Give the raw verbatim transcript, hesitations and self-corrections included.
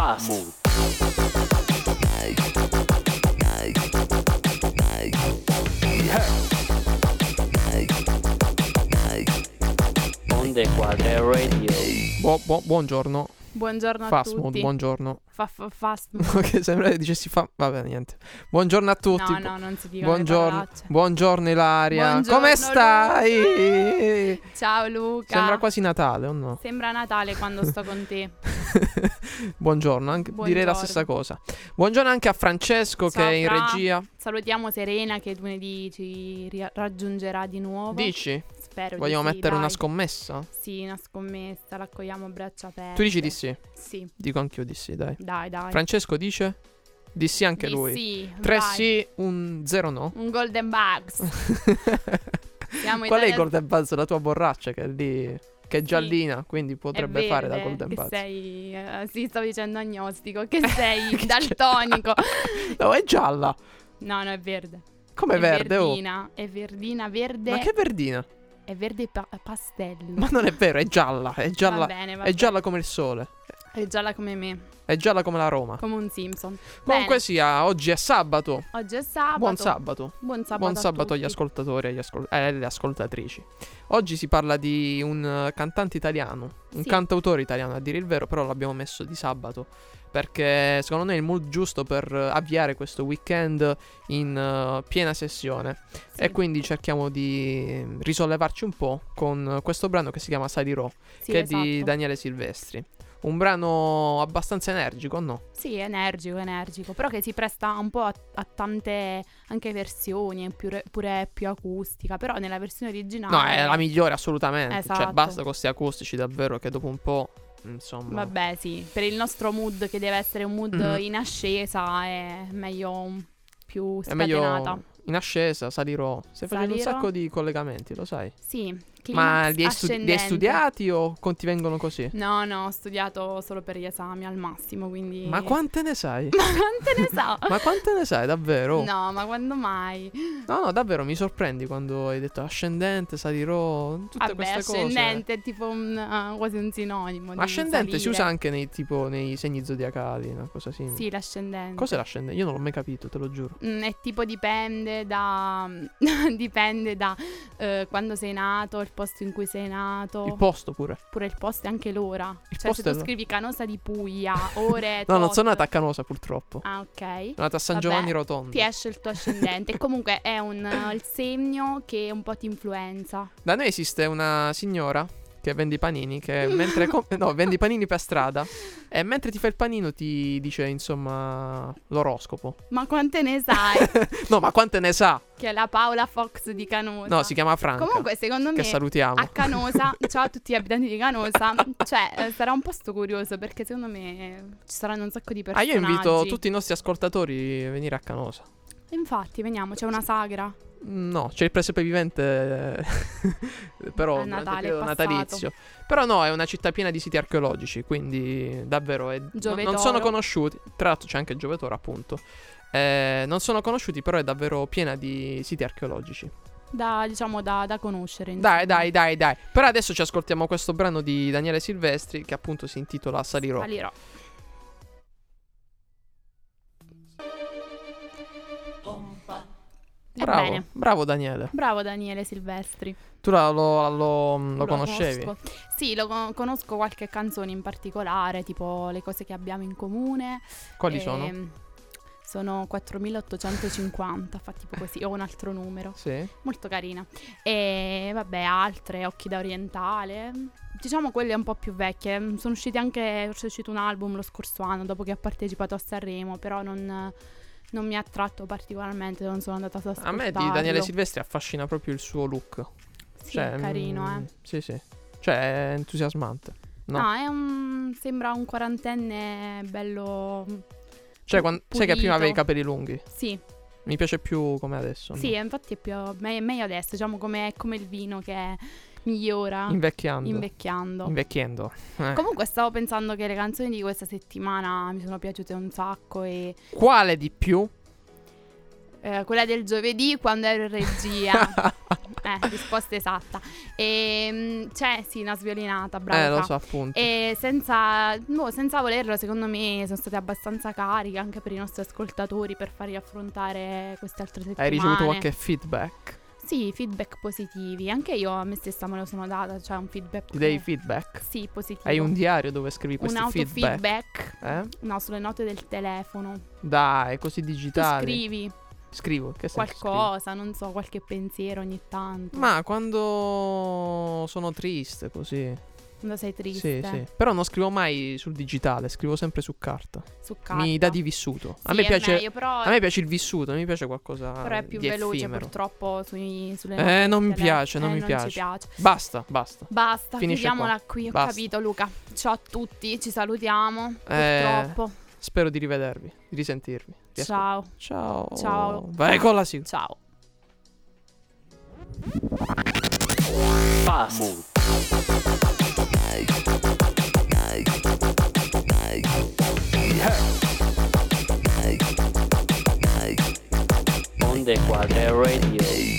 Fast. Onde Quadre Radio. Bu- bu- buongiorno. Buongiorno a Fast tutti. mood, buongiorno. Fa, fa, fast mood. Che sembra che dicessi fa. Vabbè, niente. Buongiorno a tutti. No, no, non si dica Buongiorno. Buongiorno Ilaria. Buongiorno, Come stai? Luca. Ciao Luca. Sembra quasi Natale, o no? Sembra Natale quando sto con te. Buongiorno, anche, Buongiorno. direi la stessa cosa. Buongiorno anche a Francesco Ciao, che è in Fra. regia. Salutiamo Serena che lunedì ci ri- raggiungerà di nuovo. Dici? Spero Vogliamo di sì, mettere dai. una scommessa? Sì, una scommessa, l'accogliamo a braccia aperte. Tu dici di sì? Sì, Dico anch'io di sì, dai. dai, dai. Francesco dice? Di sì anche Di lui. Sì, Tre vai. sì, un zero no. Un golden bugs. Siamo Qual è il italiani- Golden Buzz? La tua borraccia che è lì, che è giallina, quindi potrebbe È fare da verde, Golden che Buzz. sei, eh, sì, stavo dicendo agnostico. Che sei daltonico. No, è gialla. No, no, è verde. Come è verde, oh. verdina, è verdina, verde. Ma che verdina? È verde pa- pastello. Ma non è vero, è gialla, è gialla. Va bene, va È gialla come il sole. bene. È gialla come me, È gialla come la Roma. come un Simpson. Comunque Bene, sia, oggi è sabato. oggi è sabato. Buon sabato. Buon sabato. Buon a sabato agli tutti. ascoltatori e agli ascol- e alle ascoltatrici. Oggi si parla di un eh, cantante italiano, un Sì. cantautore italiano a dire il vero, però l'abbiamo messo di sabato perché secondo noi è il mood giusto per eh, avviare questo weekend in eh, piena sessione. Sì, E quindi cerchiamo di risollevarci un po' con questo brano che si chiama Salirò, sì, che è esatto. di Daniele Silvestri. Un brano abbastanza energico, no? Sì, energico, energico. Però che si presta un po' a, a tante anche versioni, è pure, pure più acustica. Però nella versione originale. No, è la migliore assolutamente. Cioè, Esatto. basta con questi acustici davvero che dopo un po', insomma... Vabbè, sì, per il nostro mood che deve essere un mood Mhm. in ascesa è meglio un- più È meglio scatenata. in ascesa, salirò. Stai facendo un Salirò. sacco di collegamenti, lo sai. Sì, Ma climax li hai, stu- li hai ascendente. studiati o con- ti vengono così? No, no, ho studiato solo per gli esami al massimo, quindi... Ma quante ne sai? Ma quante ne so? Ma quante ne sai, davvero? No, ma quando mai? No, no, davvero mi sorprendi quando hai detto ascendente, salirò, tutte Vabbè, queste cose. ascendente è tipo un, uh, quasi un sinonimo Ma di ascendente si salire. usa anche nei, tipo, nei segni zodiacali, una cosa simile. Sì, l'ascendente. Cos'è l'ascendente? Io non l'ho mai capito, te lo giuro. Mm, è tipo dipende da... dipende da eh, quando sei nato, il posto in cui sei nato. Il posto pure. Pure il posto e anche l'ora. Il Cioè, posto se è tu lo- scrivi Canosa di Puglia, ore. No, non tot- sono nata a Canosa purtroppo. Ah, ok. Sono nata a San Vabbè, Giovanni Rotondo. Ti esce il tuo ascendente. E comunque è un, eh, il segno che un po' ti influenza. Da noi esiste una signora che vende i panini, che mentre com- no, vende i panini per strada e mentre ti fa il panino ti dice, insomma, l'oroscopo. Ma quante ne sai? No, ma quante ne sa? Che è la Paola Fox di Canosa. No, si chiama Franca. Comunque, secondo che me, salutiamo. a Canosa, ciao a tutti gli abitanti di Canosa, cioè, eh, sarà un posto curioso perché secondo me ci saranno un sacco di Ah, personaggi. io invito tutti i nostri ascoltatori a venire a Canosa. Infatti, veniamo, c'è una sagra. No, c'è il presepe vivente, eh, però A durante il Natale, periodo è passato. natalizio. Però no, è una città piena di siti archeologici, quindi davvero è, no- non Giovetoro. sono conosciuti. Tra l'altro c'è anche Giovetoro, appunto. Eh, non sono conosciuti, però è davvero piena di siti archeologici. Da, diciamo, da, da conoscere. insomma. Dai, dai, dai, dai. Però adesso ci ascoltiamo questo brano di Daniele Silvestri che appunto si intitola Salirò. Salirò. Bravo, Ebbene, bravo Daniele. bravo Daniele Silvestri. Tu la- lo, lo- lo conoscevi? conosco. Sì, lo con- conosco qualche canzone in particolare, tipo Le cose che abbiamo in comune. Quali Ehm, sono? Sono quattromilaottocentocinquanta, fa tipo così, o un altro numero. Sì. Molto carina. E vabbè, altre, Occhi da orientale. Diciamo quelle un po' più vecchie. Sono usciti anche, forse è uscito un album lo scorso anno dopo che ha partecipato a Sanremo, però non, non mi ha attratto particolarmente, non sono andata ad A ascoltarlo. me di Daniele Silvestri affascina proprio il suo look. Sì, Cioè, è carino, mm, eh. Sì, sì. Cioè, è entusiasmante. No. No, è un, sembra un quarantenne bello. Cioè, quan- sai che prima pulito. avevi i capelli lunghi? Sì, Mi piace più come adesso. sì, no? infatti è più me- meglio adesso, diciamo come, come il vino che migliora Invecchiando. invecchiando. Invecchiando. Eh. Comunque stavo pensando che le canzoni di questa settimana mi sono piaciute un sacco e Quale di più? Eh, quella del giovedì quando ero in regia. Eh, risposta esatta. E, cioè, sì, una sviolinata, brava. Eh, lo Fra. so, appunto. E senza, boh, senza volerlo, secondo me sono state abbastanza cariche anche per i nostri ascoltatori per fargli affrontare queste altre settimane. Hai ricevuto qualche feedback? Sì, feedback positivi. Anche io a me stessa me lo sono data, cioè un feedback. Ti dai feedback? Sì, positivo. Hai un diario dove scrivi un questi feedback? autofeedback? Eh? No, sulle note del telefono. Dai, così Tu digitali. scrivi Scrivo, che senso qualcosa, non so, qualche pensiero ogni tanto. scrivo? Ma quando sono triste così. Quando sei triste. Sì, sì. Però non scrivo mai sul digitale, scrivo sempre su carta. Su carta. Mi dà di vissuto. A Sì, me è piace meglio, però, A me piace il vissuto, non mi piace qualcosa però è più di veloce effimero. purtroppo sui, sulle Eh, note del non mi telefono. piace, non Eh, mi non piace. ci piace. Basta, basta. Basta, Finisce chiudiamola qui, ho Basta. capito Luca. Ciao a tutti, ci salutiamo. Eh, Purtroppo. Spero di rivedervi, di risentirvi. Di Ciao. ascol- Ciao. Ciao. Vai con la sigla. Ciao. Fast. Onde Quadre Radio.